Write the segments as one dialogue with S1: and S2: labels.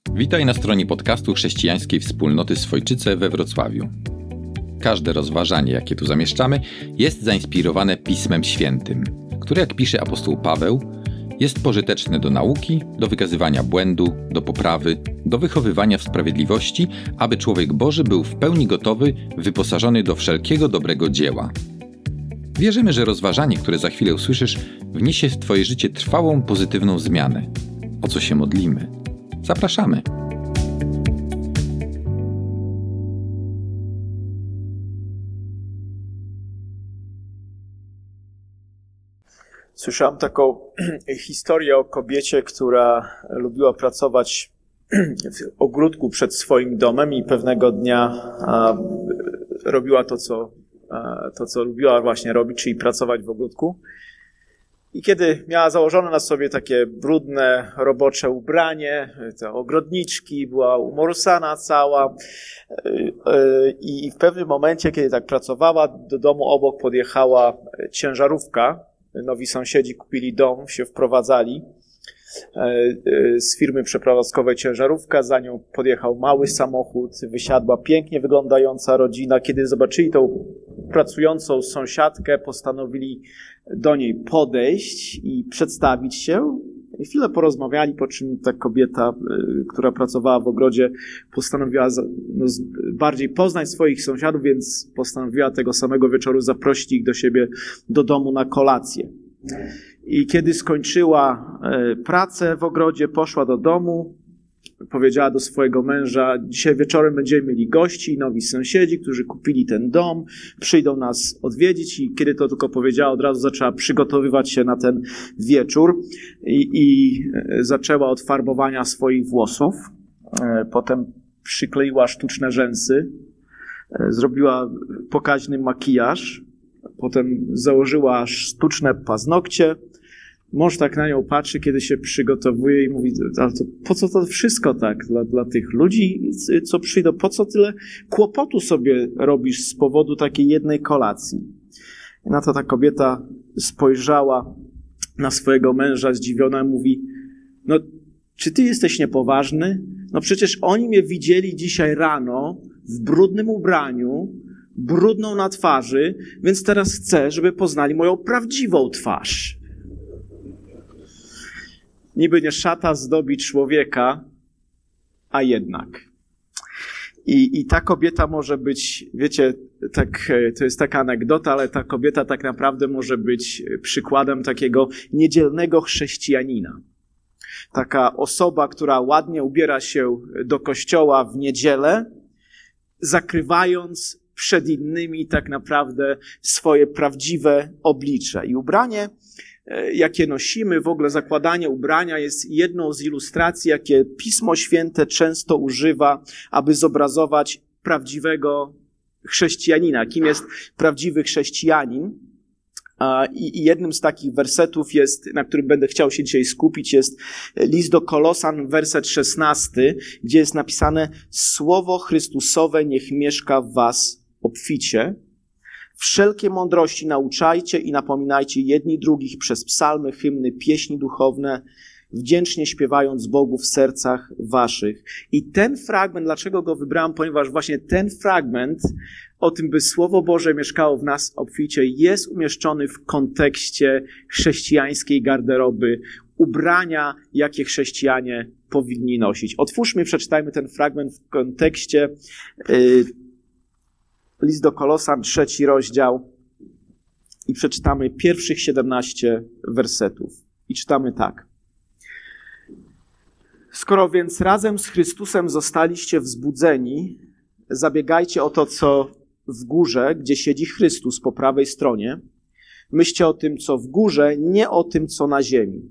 S1: Witaj na stronie podcastu Chrześcijańskiej Wspólnoty Swojczyce we Wrocławiu. Każde rozważanie, jakie tu zamieszczamy, jest zainspirowane Pismem Świętym, które, jak pisze apostoł Paweł, jest pożyteczne do nauki, do wykazywania błędu, do poprawy, do wychowywania w sprawiedliwości, aby człowiek Boży był w pełni gotowy, wyposażony do wszelkiego dobrego dzieła. Wierzymy, że rozważanie, które za chwilę usłyszysz, wniesie w Twoje życie trwałą, pozytywną zmianę. O co się modlimy? Zapraszamy!
S2: Słyszałem taką historię o kobiecie, która lubiła pracować w ogródku przed swoim domem i pewnego dnia robiła to, co lubiła właśnie robić, czyli pracować w ogródku. I kiedy miała założone na sobie takie brudne, robocze ubranie, te ogrodniczki, była umorsana cała i w pewnym momencie, kiedy tak pracowała, do domu obok podjechała ciężarówka. Nowi sąsiedzi kupili dom, się wprowadzali z firmy przeprowadzkowej ciężarówka, za nią podjechał mały samochód, wysiadła pięknie wyglądająca rodzina. Kiedy zobaczyli tą pracującą sąsiadkę, postanowili do niej podejść i przedstawić się. I chwilę porozmawiali, po czym ta kobieta, która pracowała w ogrodzie, postanowiła bardziej poznać swoich sąsiadów, więc postanowiła tego samego wieczoru zaprosić ich do siebie do domu na kolację. I kiedy skończyła pracę w ogrodzie, poszła do domu, powiedziała do swojego męża: dzisiaj wieczorem będziemy mieli gości, nowi sąsiedzi, którzy kupili ten dom, przyjdą nas odwiedzić. I kiedy to tylko powiedziała, od razu zaczęła przygotowywać się na ten wieczór i zaczęła od farbowania swoich włosów. Potem przykleiła sztuczne rzęsy, zrobiła pokaźny makijaż, potem założyła sztuczne paznokcie. Mąż tak na nią patrzy, kiedy się przygotowuje i mówi: ale to po co to wszystko tak dla tych ludzi, co przyjdą? Po co tyle kłopotu sobie robisz z powodu takiej jednej kolacji? I na to ta kobieta spojrzała na swojego męża zdziwiona i mówi: no, czy ty jesteś niepoważny? No przecież oni mnie widzieli dzisiaj rano w brudnym ubraniu, brudną na twarzy, więc teraz chcę, żeby poznali moją prawdziwą twarz. Niby nie szata zdobi człowieka, a jednak. I ta kobieta może być, wiecie, tak, to jest taka anegdota, ale ta kobieta tak naprawdę może być przykładem takiego niedzielnego chrześcijanina. Taka osoba, która ładnie ubiera się do kościoła w niedzielę, zakrywając przed innymi tak naprawdę swoje prawdziwe oblicze. I ubranie, jakie nosimy, w ogóle zakładanie ubrania jest jedną z ilustracji, jakie Pismo Święte często używa, aby zobrazować prawdziwego chrześcijanina. Kim jest prawdziwy chrześcijanin? I jednym z takich wersetów jest, na którym będę chciał się dzisiaj skupić, jest list do Kolosan, werset 16, gdzie jest napisane: Słowo Chrystusowe niech mieszka w was obficie. Wszelkie mądrości nauczajcie i napominajcie jedni drugich przez psalmy, hymny, pieśni duchowne, wdzięcznie śpiewając Bogu w sercach waszych. I ten fragment, dlaczego go wybrałem? Ponieważ właśnie ten fragment o tym, by Słowo Boże mieszkało w nas obficie, jest umieszczony w kontekście chrześcijańskiej garderoby, ubrania, jakie chrześcijanie powinni nosić. Otwórzmy, przeczytajmy ten fragment w kontekście list do Kolosan, 3 rozdział, i przeczytamy pierwszych 17 wersetów. I czytamy tak. Skoro więc razem z Chrystusem zostaliście wzbudzeni, zabiegajcie o to, co w górze, gdzie siedzi Chrystus po prawej stronie. Myślcie o tym, co w górze, nie o tym, co na ziemi.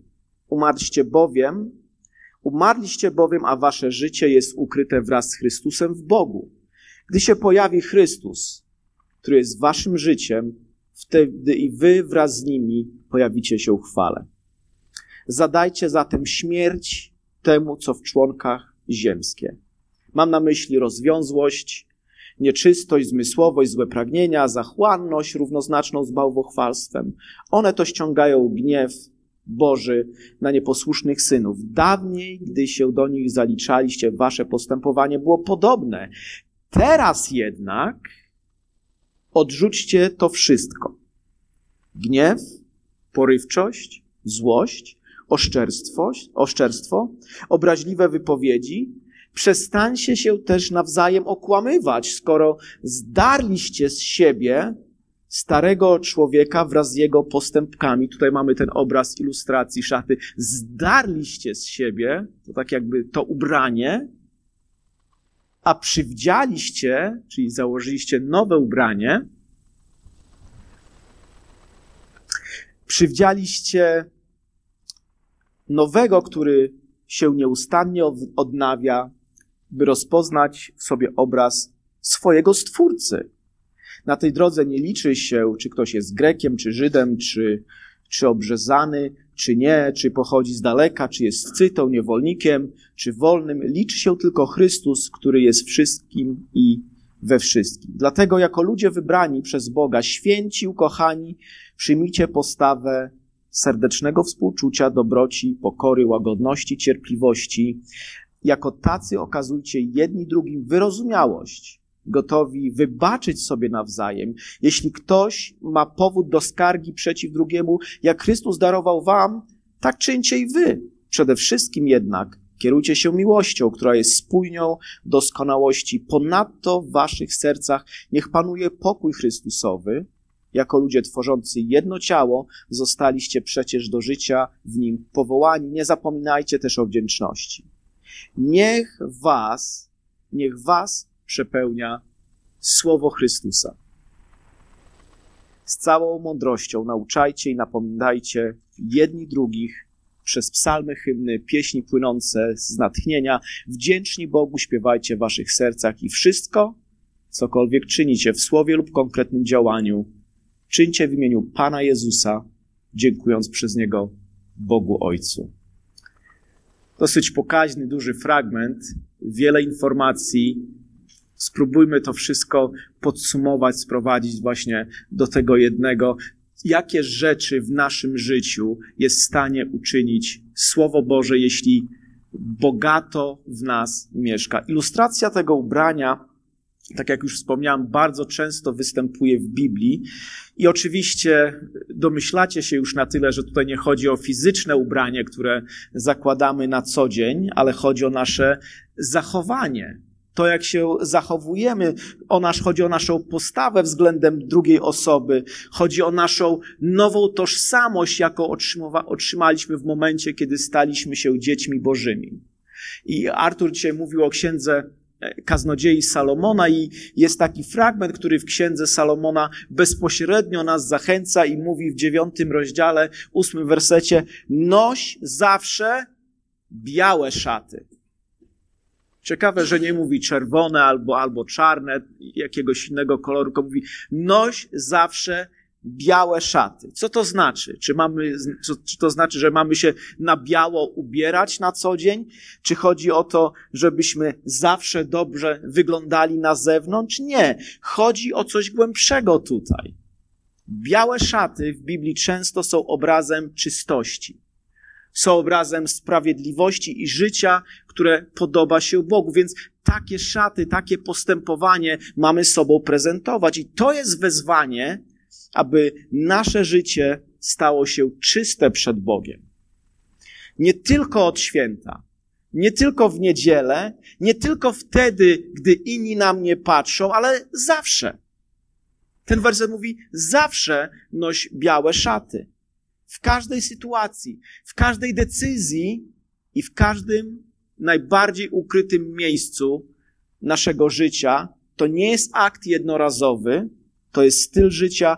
S2: Umarliście bowiem, a wasze życie jest ukryte wraz z Chrystusem w Bogu. Gdy się pojawi Chrystus, który jest waszym życiem, wtedy i wy wraz z nimi pojawicie się w chwale. Zadajcie zatem śmierć temu, co w członkach ziemskie. Mam na myśli rozwiązłość, nieczystość, zmysłowość, złe pragnienia, zachłanność równoznaczną z bałwochwalstwem. One to ściągają gniew, Boży na nieposłusznych synów. Dawniej, gdy się do nich zaliczaliście, wasze postępowanie było podobne. Teraz jednak odrzućcie to wszystko. Gniew, porywczość, złość, oszczerstwo, obraźliwe wypowiedzi. Przestańcie się też nawzajem okłamywać, skoro zdarliście z siebie starego człowieka wraz z jego postępkami. Tutaj mamy ten obraz ilustracji szaty. Zdarliście z siebie, to tak jakby to ubranie, a przywdzialiście, czyli założyliście nowe ubranie, przywdzialiście nowego, który się nieustannie odnawia, by rozpoznać w sobie obraz swojego Stwórcy. Na tej drodze nie liczy się, czy ktoś jest Grekiem, czy Żydem, czy obrzezany, czy nie, czy pochodzi z daleka, czy jest Scytą, niewolnikiem, czy wolnym. Liczy się tylko Chrystus, który jest wszystkim i we wszystkim. Dlatego jako ludzie wybrani przez Boga, święci, ukochani, przyjmijcie postawę serdecznego współczucia, dobroci, pokory, łagodności, cierpliwości. Jako tacy okazujcie jedni drugim wyrozumiałość, gotowi wybaczyć sobie nawzajem. Jeśli ktoś ma powód do skargi przeciw drugiemu, jak Chrystus darował wam, tak czyńcie i wy. Przede wszystkim jednak kierujcie się miłością, która jest spójnią doskonałości. Ponadto w waszych sercach niech panuje pokój Chrystusowy. Jako ludzie tworzący jedno ciało zostaliście przecież do życia w nim powołani. Nie zapominajcie też o wdzięczności. Niech was przepełnia słowo Chrystusa. Z całą mądrością nauczajcie i napominajcie jedni drugich przez psalmy, hymny, pieśni płynące z natchnienia. Wdzięczni Bogu śpiewajcie w waszych sercach i wszystko, cokolwiek czynicie w słowie lub konkretnym działaniu, czyńcie w imieniu Pana Jezusa, dziękując przez Niego Bogu Ojcu. Dosyć pokaźny, duży fragment, wiele informacji. Spróbujmy to wszystko podsumować, sprowadzić właśnie do tego jednego. Jakie rzeczy w naszym życiu jest w stanie uczynić Słowo Boże, jeśli bogato w nas mieszka? Ilustracja tego ubrania, tak jak już wspomniałem, bardzo często występuje w Biblii i oczywiście domyślacie się już na tyle, że tutaj nie chodzi o fizyczne ubranie, które zakładamy na co dzień, ale chodzi o nasze zachowanie. To, jak się zachowujemy, chodzi o naszą postawę względem drugiej osoby, chodzi o naszą nową tożsamość, jaką otrzymaliśmy w momencie, kiedy staliśmy się dziećmi Bożymi. I Artur dzisiaj mówił o księdze Kaznodziei Salomona i jest taki fragment, który w księdze Salomona bezpośrednio nas zachęca i mówi w 9 rozdziale, 8 wersecie: noś zawsze białe szaty. Ciekawe, że nie mówi czerwone albo czarne, jakiegoś innego koloru, tylko mówi noś zawsze białe szaty. Co to znaczy? Czy to znaczy, że mamy się na biało ubierać na co dzień? Czy chodzi o to, żebyśmy zawsze dobrze wyglądali na zewnątrz? Nie. Chodzi o coś głębszego tutaj. Białe szaty w Biblii często są obrazem czystości. Są obrazem sprawiedliwości i życia, które podoba się Bogu. Więc takie szaty, takie postępowanie mamy sobą prezentować. I to jest wezwanie, aby nasze życie stało się czyste przed Bogiem. Nie tylko od święta, nie tylko w niedzielę, nie tylko wtedy, gdy inni na mnie patrzą, ale zawsze. Ten werset mówi, zawsze noś białe szaty. W każdej sytuacji, w każdej decyzji i w każdym najbardziej ukrytym miejscu naszego życia. To nie jest akt jednorazowy, to jest styl życia,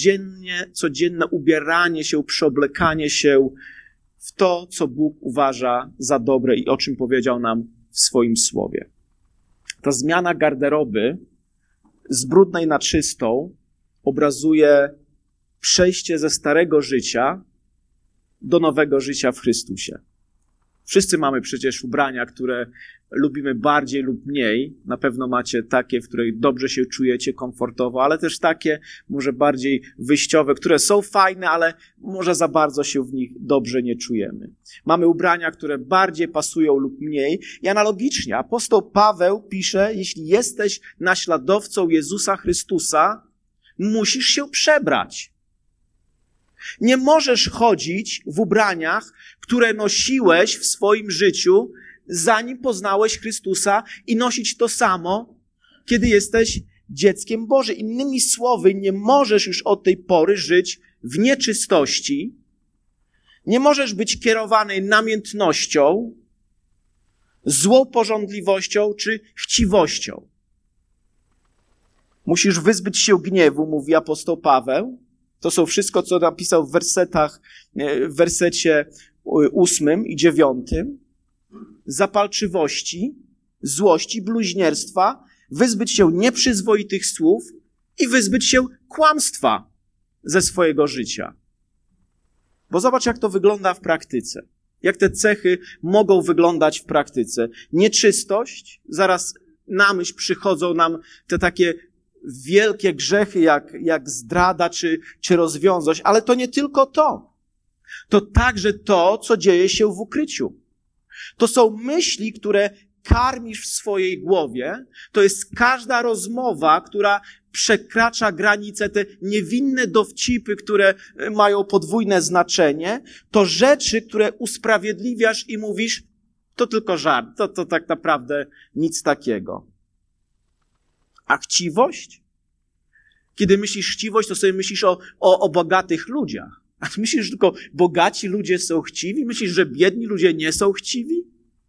S2: codzienne ubieranie się, przeoblekanie się w to, co Bóg uważa za dobre i o czym powiedział nam w swoim słowie. Ta zmiana garderoby z brudnej na czystą obrazuje przejście ze starego życia do nowego życia w Chrystusie. Wszyscy mamy przecież ubrania, które lubimy bardziej lub mniej. Na pewno macie takie, w których dobrze się czujecie komfortowo, ale też takie może bardziej wyjściowe, które są fajne, ale może za bardzo się w nich dobrze nie czujemy. Mamy ubrania, które bardziej pasują lub mniej. I analogicznie apostoł Paweł pisze, jeśli jesteś naśladowcą Jezusa Chrystusa, musisz się przebrać. Nie możesz chodzić w ubraniach, które nosiłeś w swoim życiu, zanim poznałeś Chrystusa i nosić to samo, kiedy jesteś dzieckiem Bożym. Innymi słowy, nie możesz już od tej pory żyć w nieczystości, nie możesz być kierowany namiętnością, złą pożądliwością czy chciwością. Musisz wyzbyć się gniewu, mówi apostoł Paweł. To są wszystko, co napisał w wersecie 8 i 9. Zapalczywości, złości, bluźnierstwa, wyzbyć się nieprzyzwoitych słów i wyzbyć się kłamstwa ze swojego życia. Bo zobacz, jak to wygląda w praktyce. Jak te cechy mogą wyglądać w praktyce. Nieczystość, zaraz na myśl przychodzą nam te takie wielkie grzechy jak zdrada czy rozwiązłość, ale to nie tylko to. To także to, co dzieje się w ukryciu. To są myśli, które karmisz w swojej głowie. To jest każda rozmowa, która przekracza granice, te niewinne dowcipy, które mają podwójne znaczenie. To rzeczy, które usprawiedliwiasz i mówisz, to tylko żart, to tak naprawdę nic takiego. A chciwość? Kiedy myślisz chciwość, to sobie myślisz o bogatych ludziach. A ty myślisz, że tylko bogaci ludzie są chciwi? Myślisz, że biedni ludzie nie są chciwi?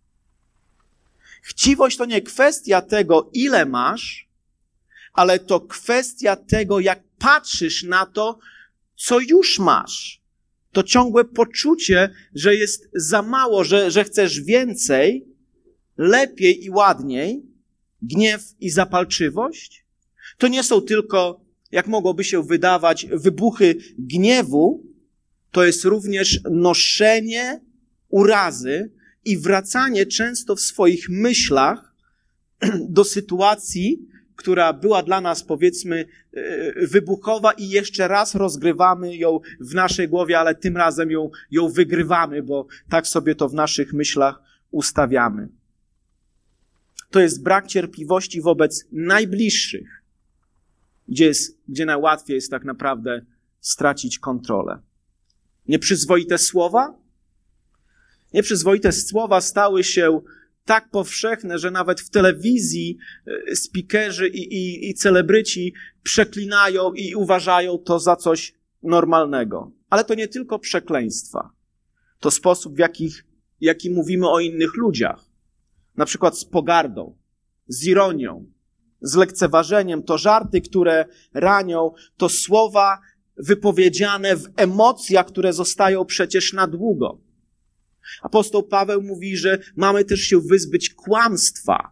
S2: Chciwość to nie kwestia tego, ile masz, ale to kwestia tego, jak patrzysz na to, co już masz. To ciągłe poczucie, że jest za mało, że chcesz więcej, lepiej i ładniej. Gniew i zapalczywość to nie są tylko, jak mogłoby się wydawać, wybuchy gniewu, to jest również noszenie urazy i wracanie często w swoich myślach do sytuacji, która była dla nas, powiedzmy, wybuchowa i jeszcze raz rozgrywamy ją w naszej głowie, ale tym razem ją wygrywamy, bo tak sobie to w naszych myślach ustawiamy. To jest brak cierpliwości wobec najbliższych, gdzie najłatwiej jest tak naprawdę stracić kontrolę. Nieprzyzwoite słowa? Nieprzyzwoite słowa stały się tak powszechne, że nawet w telewizji speakerzy i celebryci przeklinają i uważają to za coś normalnego. Ale to nie tylko przekleństwa. To sposób, w jaki mówimy o innych ludziach. Na przykład z pogardą, z ironią, z lekceważeniem. To żarty, które ranią, to słowa wypowiedziane w emocjach, które zostają przecież na długo. Apostoł Paweł mówi, że mamy też się wyzbyć kłamstwa.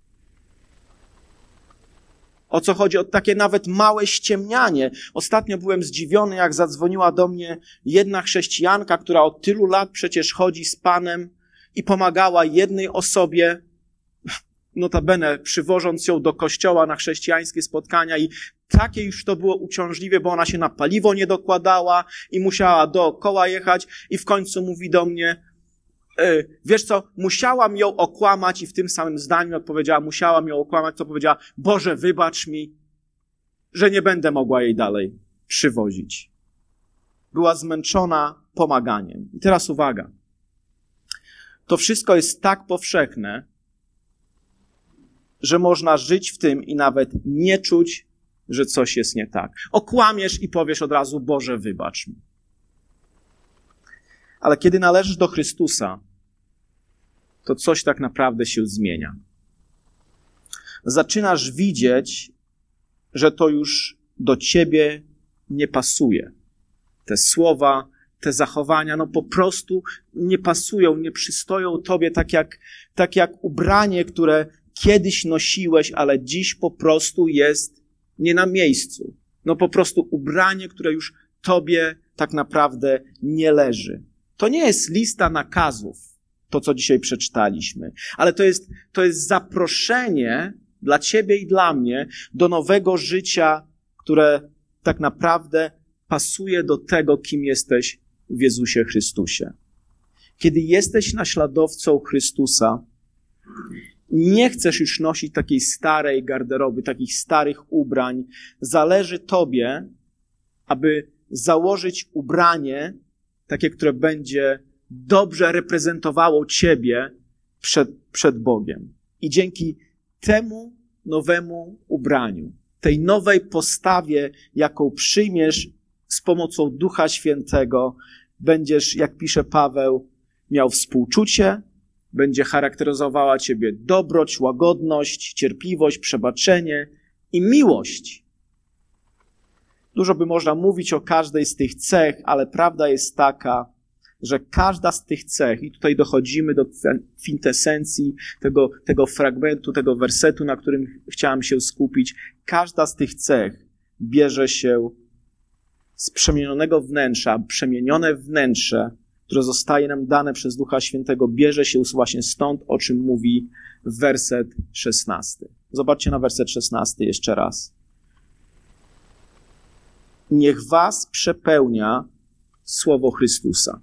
S2: O co chodzi? O takie nawet małe ściemnianie. Ostatnio byłem zdziwiony, jak zadzwoniła do mnie jedna chrześcijanka, która od tylu lat przecież chodzi z Panem i pomagała jednej osobie, notabene przywożąc ją do kościoła na chrześcijańskie spotkania i takie już to było uciążliwe, bo ona się na paliwo nie dokładała i musiała dookoła jechać i w końcu mówi do mnie, wiesz co, musiałam ją okłamać i w tym samym zdaniu, jak powiedziała, musiałam ją okłamać, to powiedziała, Boże, wybacz mi, że nie będę mogła jej dalej przywozić. Była zmęczona pomaganiem. I teraz uwaga. To wszystko jest tak powszechne, że można żyć w tym i nawet nie czuć, że coś jest nie tak. Okłamiesz i powiesz od razu, Boże, wybacz mi. Ale kiedy należysz do Chrystusa, to coś tak naprawdę się zmienia. Zaczynasz widzieć, że to już do ciebie nie pasuje. Te słowa, te zachowania, po prostu nie pasują, nie przystoją tobie tak jak ubranie, które kiedyś nosiłeś, ale dziś po prostu jest nie na miejscu. Po prostu ubranie, które już tobie tak naprawdę nie leży. To nie jest lista nakazów. to, co dzisiaj przeczytaliśmy. Ale to jest zaproszenie dla ciebie i dla mnie do nowego życia, które tak naprawdę pasuje do tego, kim jesteś w Jezusie Chrystusie. Kiedy jesteś naśladowcą Chrystusa, nie chcesz już nosić takiej starej garderoby, takich starych ubrań. Zależy tobie, aby założyć ubranie, takie, które będzie dobrze reprezentowało ciebie przed Bogiem. I dzięki temu nowemu ubraniu, tej nowej postawie, jaką przyjmiesz z pomocą Ducha Świętego, będziesz, jak pisze Paweł, miał współczucie, będzie charakteryzowała ciebie dobroć, łagodność, cierpliwość, przebaczenie i miłość. Dużo by można mówić o każdej z tych cech, ale prawda jest taka, że każda z tych cech, i tutaj dochodzimy do kwintesencji tego fragmentu, tego wersetu, na którym chciałem się skupić, każda z tych cech bierze się z przemienionego wnętrza, przemienione wnętrze, które zostaje nam dane przez Ducha Świętego, bierze się właśnie stąd, o czym mówi werset 16. Zobaczcie na werset 16 jeszcze raz. Niech was przepełnia słowo Chrystusa.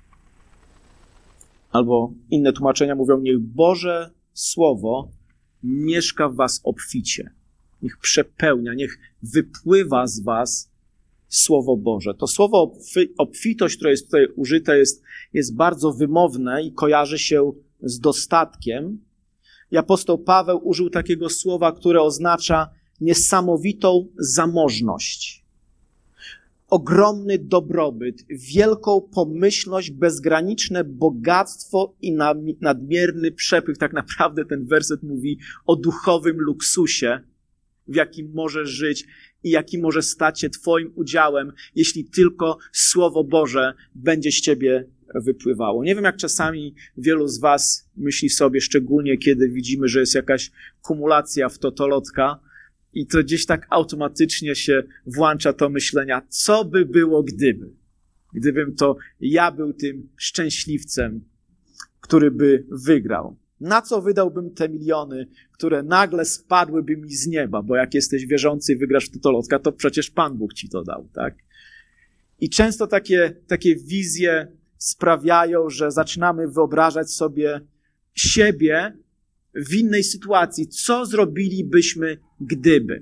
S2: Albo inne tłumaczenia mówią, niech Boże Słowo mieszka w was obficie. Niech przepełnia, niech wypływa z was Słowo Boże. To słowo obfitość, które jest tutaj użyte, jest bardzo wymowne i kojarzy się z dostatkiem. I apostoł Paweł użył takiego słowa, które oznacza niesamowitą zamożność, ogromny dobrobyt, wielką pomyślność, bezgraniczne bogactwo i nadmierny przepływ. Tak naprawdę ten werset mówi o duchowym luksusie, w jakim możesz żyć i jaki może stać się twoim udziałem, jeśli tylko Słowo Boże będzie z ciebie wypływało. Nie wiem, jak czasami wielu z was myśli sobie, szczególnie kiedy widzimy, że jest jakaś kumulacja w totolotka i to gdzieś tak automatycznie się włącza to myślenia, co by było gdybym to ja był tym szczęśliwcem, który by wygrał. Na co wydałbym te miliony, które nagle spadłyby mi z nieba, bo jak jesteś wierzący i wygrasz w totolotka, to przecież Pan Bóg ci to dał, tak? I często takie wizje sprawiają, że zaczynamy wyobrażać sobie siebie w innej sytuacji. Co zrobilibyśmy, gdyby?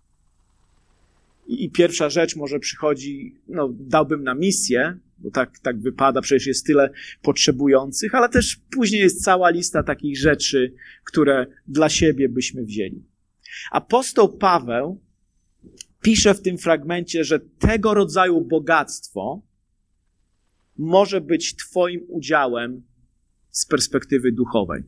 S2: I pierwsza rzecz może przychodzi, dałbym na misję, bo tak wypada, przecież jest tyle potrzebujących, ale też później jest cała lista takich rzeczy, które dla siebie byśmy wzięli. Apostoł Paweł pisze w tym fragmencie, że tego rodzaju bogactwo może być twoim udziałem z perspektywy duchowej.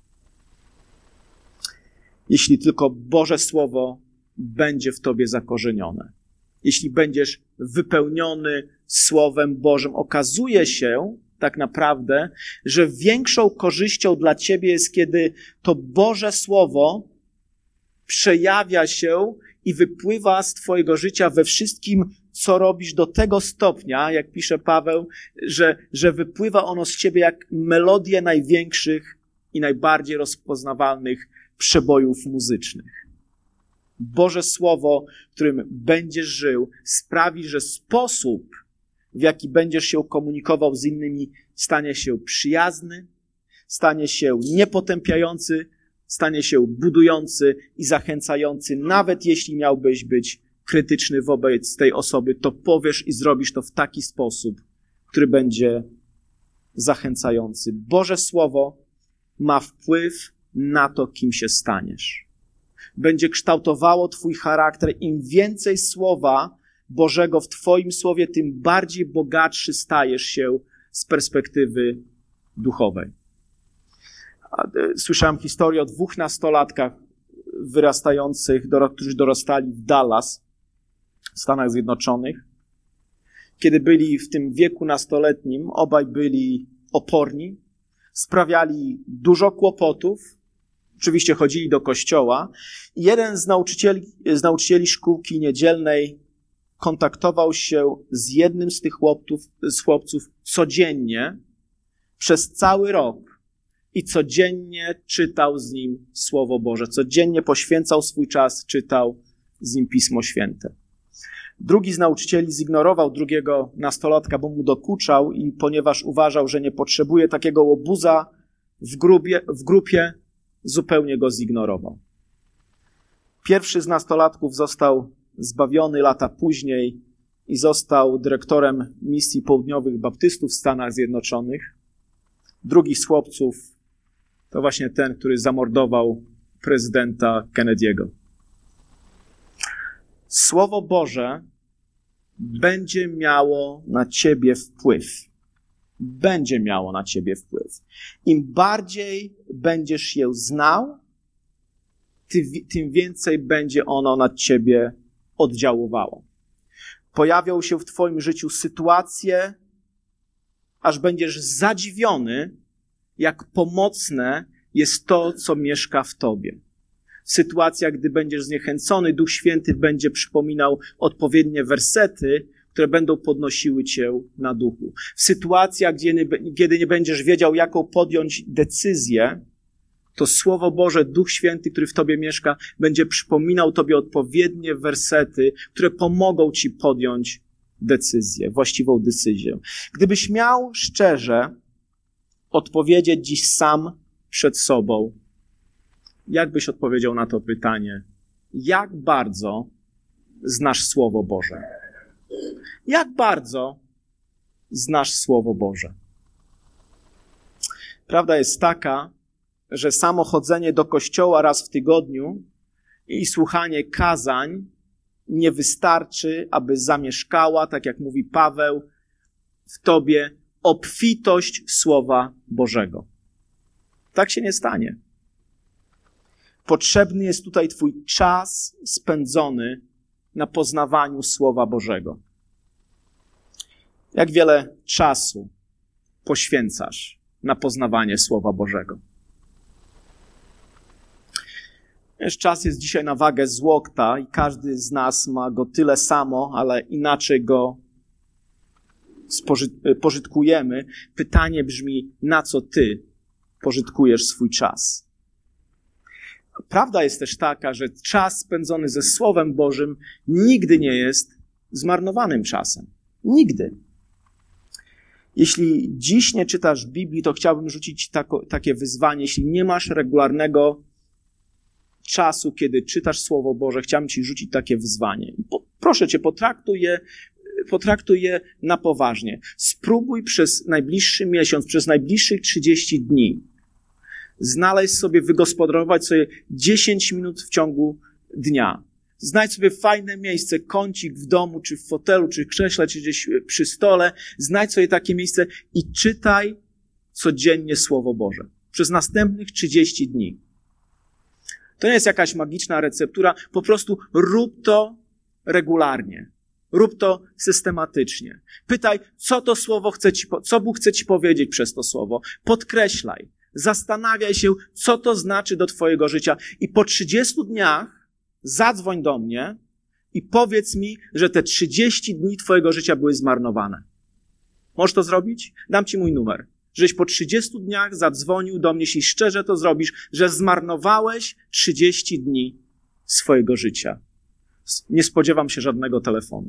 S2: Jeśli tylko Boże Słowo będzie w tobie zakorzenione. Jeśli będziesz wypełniony Słowem Bożym, okazuje się tak naprawdę, że większą korzyścią dla ciebie jest, kiedy to Boże Słowo przejawia się i wypływa z twojego życia we wszystkim, co robisz, do tego stopnia, jak pisze Paweł, że wypływa ono z ciebie jak melodie największych i najbardziej rozpoznawalnych przebojów muzycznych. Boże Słowo, którym będziesz żył, sprawi, że sposób, w jaki będziesz się komunikował z innymi, stanie się przyjazny, stanie się niepotępiający, stanie się budujący i zachęcający. Nawet jeśli miałbyś być krytyczny wobec tej osoby, to powiesz i zrobisz to w taki sposób, który będzie zachęcający. Boże Słowo ma wpływ na to, kim się staniesz. Będzie kształtowało twój charakter. Im więcej Słowa Bożego w twoim Słowie, tym bardziej bogatszy stajesz się z perspektywy duchowej. Słyszałem historię o 2 nastolatkach wyrastających, którzy dorastali w Dallas, w Stanach Zjednoczonych. Kiedy byli w tym wieku nastoletnim, obaj byli oporni, sprawiali dużo kłopotów, oczywiście chodzili do kościoła. I jeden z nauczycieli szkółki niedzielnej kontaktował się z jednym z tych chłopców codziennie przez cały rok i codziennie czytał z nim Słowo Boże. Codziennie poświęcał swój czas, czytał z nim Pismo Święte. Drugi z nauczycieli zignorował drugiego nastolatka, bo mu dokuczał i ponieważ uważał, że nie potrzebuje takiego łobuza w grupie, zupełnie go zignorował. Pierwszy z nastolatków został zbawiony lata później i został dyrektorem misji południowych baptystów w Stanach Zjednoczonych. Drugi z chłopców to właśnie ten, który zamordował prezydenta Kennedy'ego. Słowo Boże będzie miało na ciebie wpływ. Będzie miało na ciebie wpływ. Im bardziej będziesz je znał, tym więcej będzie ono na ciebie oddziaływało. Pojawią się w twoim życiu sytuacje, aż będziesz zadziwiony, jak pomocne jest to, co mieszka w tobie. W sytuacjach, gdy będziesz zniechęcony, Duch Święty będzie przypominał odpowiednie wersety, które będą podnosiły cię na duchu. W sytuacjach, kiedy nie będziesz wiedział, jaką podjąć decyzję, to Słowo Boże, Duch Święty, który w tobie mieszka, będzie przypominał tobie odpowiednie wersety, które pomogą ci podjąć decyzję, właściwą decyzję. Gdybyś miał szczerze odpowiedzieć dziś sam przed sobą, jak byś odpowiedział na to pytanie? Jak bardzo znasz Słowo Boże? Jak bardzo znasz Słowo Boże? Prawda jest taka, że samo chodzenie do kościoła raz w tygodniu i słuchanie kazań nie wystarczy, aby zamieszkała, tak jak mówi Paweł, w tobie obfitość Słowa Bożego. Tak się nie stanie. Potrzebny jest tutaj twój czas spędzony na poznawaniu Słowa Bożego. Jak wiele czasu poświęcasz na poznawanie Słowa Bożego? Wiesz, czas jest dzisiaj na wagę złota i każdy z nas ma go tyle samo, ale inaczej go pożytkujemy. Pytanie brzmi, na co ty pożytkujesz swój czas? Prawda jest też taka, że czas spędzony ze Słowem Bożym nigdy nie jest zmarnowanym czasem. Nigdy. Jeśli dziś nie czytasz Biblii, to chciałbym rzucić takie wyzwanie. Jeśli nie masz regularnego czasu, kiedy czytasz Słowo Boże, chciałbym ci rzucić takie wyzwanie. Proszę cię, potraktuj je na poważnie. Spróbuj przez najbliższy miesiąc, przez najbliższych 30 dni wygospodarować sobie 10 minut w ciągu dnia. Znajdź sobie fajne miejsce, kącik w domu, czy w fotelu, czy w krześle, czy gdzieś przy stole. Znajdź sobie takie miejsce i czytaj codziennie Słowo Boże. Przez następnych 30 dni. To nie jest jakaś magiczna receptura, po prostu rób to regularnie. Rób to systematycznie. Pytaj, co to słowo co Bóg chce ci powiedzieć przez to słowo. Podkreślaj. Zastanawiaj się, co to znaczy do twojego życia. I po 30 dniach zadzwoń do mnie i powiedz mi, że te 30 dni twojego życia były zmarnowane. Możesz to zrobić? Dam ci mój numer. Żeś po 30 dniach zadzwonił do mnie, jeśli szczerze to zrobisz, że zmarnowałeś 30 dni swojego życia. Nie spodziewam się żadnego telefonu.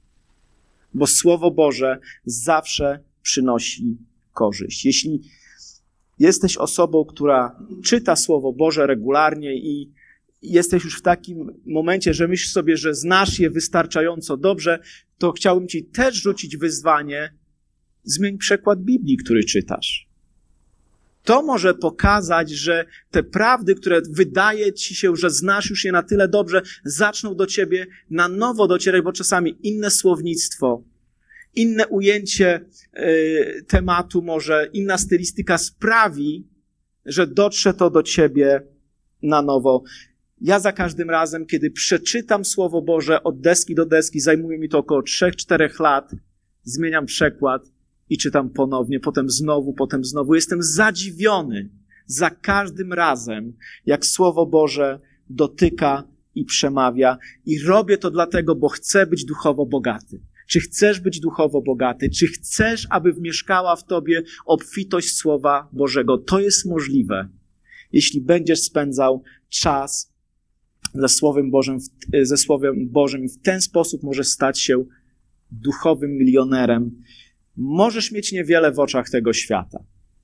S2: Bo Słowo Boże zawsze przynosi korzyść. Jeśli jesteś osobą, która czyta Słowo Boże regularnie i jesteś już w takim momencie, że myślisz sobie, że znasz je wystarczająco dobrze, to chciałbym ci też rzucić wyzwanie: zmień przekład Biblii, który czytasz. To może pokazać, że te prawdy, które wydaje ci się, że znasz już je na tyle dobrze, zaczną do ciebie na nowo docierać, bo czasami inne słownictwo, inne ujęcie tematu, może inna stylistyka sprawi, że dotrze to do ciebie na nowo. Ja za każdym razem, kiedy przeczytam Słowo Boże od deski do deski, zajmuje mi to około 3-4 lat, zmieniam przekład i czytam ponownie, potem znowu. Jestem zadziwiony za każdym razem, jak Słowo Boże dotyka i przemawia. I robię to dlatego, bo chcę być duchowo bogaty. Czy chcesz być duchowo bogaty? Czy chcesz, aby wmieszkała w tobie obfitość Słowa Bożego? To jest możliwe, jeśli będziesz spędzał czas ze Słowem Bożym i w ten sposób możesz stać się duchowym milionerem. Możesz mieć niewiele w oczach tego świata,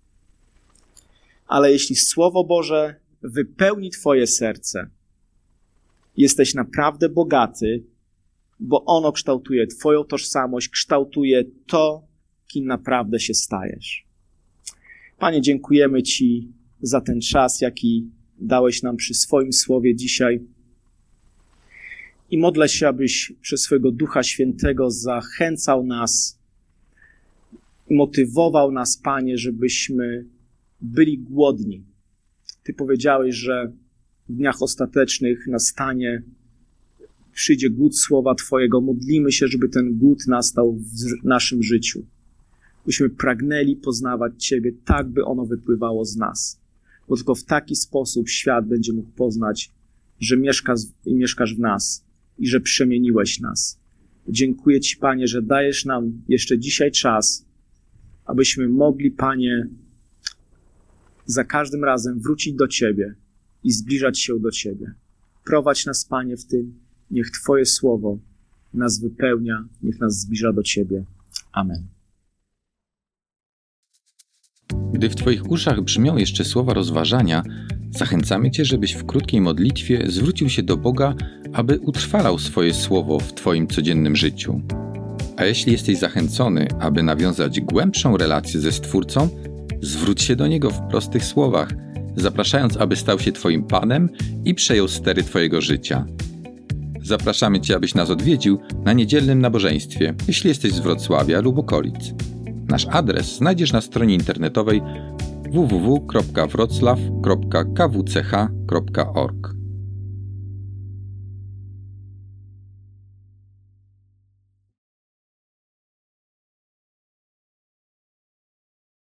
S2: ale jeśli Słowo Boże wypełni twoje serce, jesteś naprawdę bogaty, bo ono kształtuje twoją tożsamość, kształtuje to, kim naprawdę się stajesz. Panie, dziękujemy Ci za ten czas, jaki dałeś nam przy swoim Słowie dzisiaj. I modlę się, abyś przez swojego Ducha Świętego zachęcał nas, motywował nas, Panie, żebyśmy byli głodni. Ty powiedziałeś, że w dniach ostatecznych przyjdzie głód Słowa Twojego. Modlimy się, żeby ten głód nastał w naszym życiu. Byśmy pragnęli poznawać Ciebie tak, by ono wypływało z nas. Bo tylko w taki sposób świat będzie mógł poznać, że mieszkasz w nas i że przemieniłeś nas. Dziękuję Ci, Panie, że dajesz nam jeszcze dzisiaj czas, abyśmy mogli, Panie, za każdym razem wrócić do Ciebie i zbliżać się do Ciebie. Prowadź nas, Panie, w tym. Niech Twoje Słowo nas wypełnia, niech nas zbliża do Ciebie. Amen.
S1: Gdy w Twoich uszach brzmią jeszcze słowa rozważania, zachęcamy Cię, żebyś w krótkiej modlitwie zwrócił się do Boga, aby utrwalał swoje słowo w Twoim codziennym życiu. A jeśli jesteś zachęcony, aby nawiązać głębszą relację ze Stwórcą, zwróć się do Niego w prostych słowach, zapraszając, aby stał się Twoim Panem i przejął stery Twojego życia. Zapraszamy Cię, abyś nas odwiedził na niedzielnym nabożeństwie, jeśli jesteś z Wrocławia lub okolic. Nasz adres znajdziesz na stronie internetowej www.wroclaw.kwch.org.